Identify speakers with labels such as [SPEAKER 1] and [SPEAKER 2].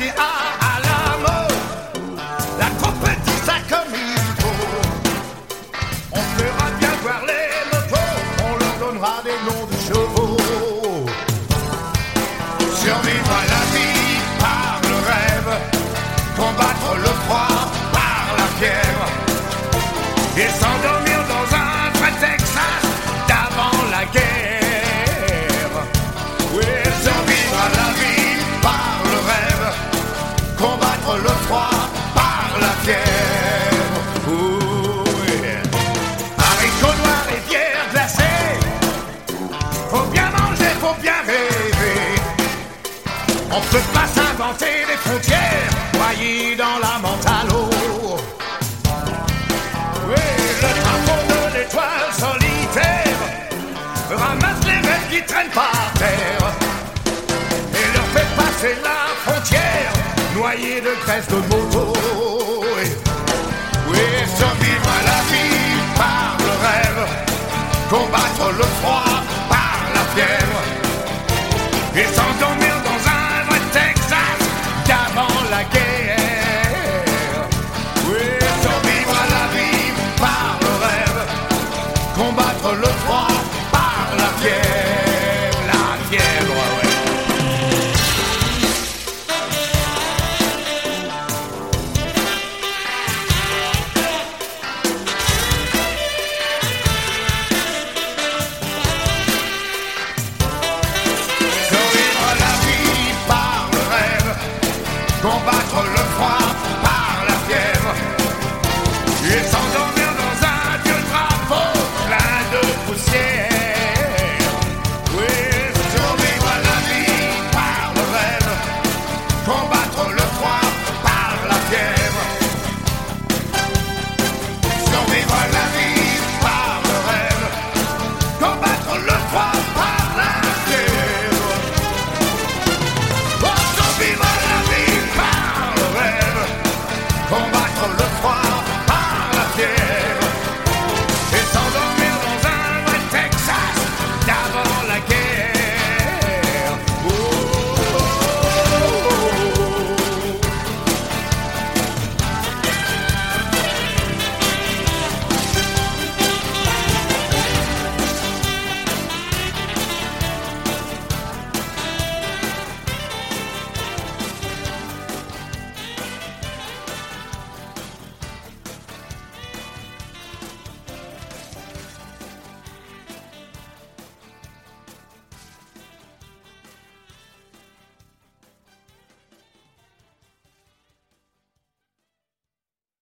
[SPEAKER 1] à la mode. La troupe dit ça comme il faut. On fera bien voir les motos, on leur donnera des noms de chevaux. Survivre à la vie par le rêve, combattre le froid par la fièvre, et s'endormir dans un vrai Texas d'avant la guerre. Oui, survivre à la vie par le rêve, combattre le froid par la fièvre. Oui. Haricots noirs et bière glacée, faut bien manger, faut bien rêver. On peut pas s'inventer des frontières noyées dans la menthe à l'eau. Oui, le drapeau de l'étoile solitaire ramasse les rêves qui traînent par terre et leur fait passer la frontière noyés de graisse de moto. Oui, survivre à la vie par le rêve, combattre le froid par la fièvre, et s'endormir dans un vrai Texas d'avant la guerre. Oui, survivre à la vie par le rêve, combattre le froid par la fièvre. La fièvre, ouais. Survivre à la vie par le rêve, combattre